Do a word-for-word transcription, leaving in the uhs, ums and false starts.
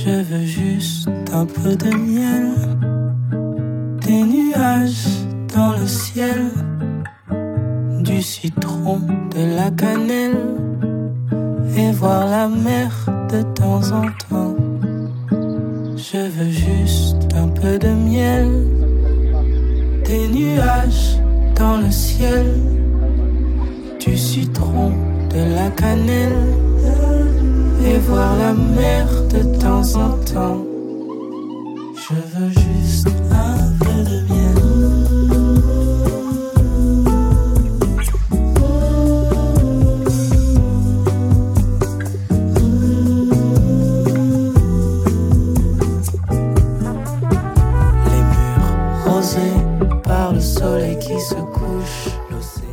Je veux juste un peu de miel, des nuages dans le ciel, du citron, de la cannelle, et voir la mer de temps en temps. Je veux juste un peu de miel, des nuages dans le ciel, du citron, de la cannelle, et voir la mer de temps en temps. Je veux juste un peu de miel. Les murs rosés par le soleil qui se couche, l'océan.